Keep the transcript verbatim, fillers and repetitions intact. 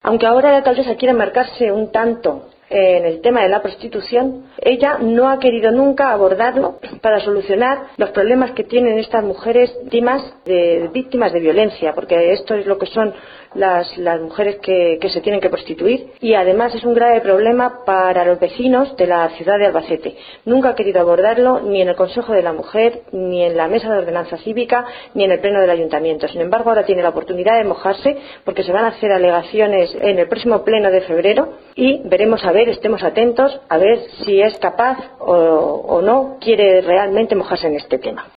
Aunque ahora la alcaldesa quiere marcarse un tanto en el tema de la prostitución, ella no ha querido nunca abordarlo para solucionar los problemas que tienen estas mujeres víctimas de, víctimas de violencia, porque esto es lo que son las, las mujeres que, que se tienen que prostituir, y además es un grave problema para los vecinos de la ciudad de Albacete. Nunca ha querido abordarlo ni en el Consejo de la Mujer, ni en la Mesa de Ordenanza Cívica, ni en el Pleno del Ayuntamiento. Sin embargo, ahora tiene la oportunidad de mojarse, porque se van a hacer alegaciones en el próximo Pleno de febrero y veremos a ver, estemos atentos a ver si es capaz o, o no quiere realmente mojarse en este tema.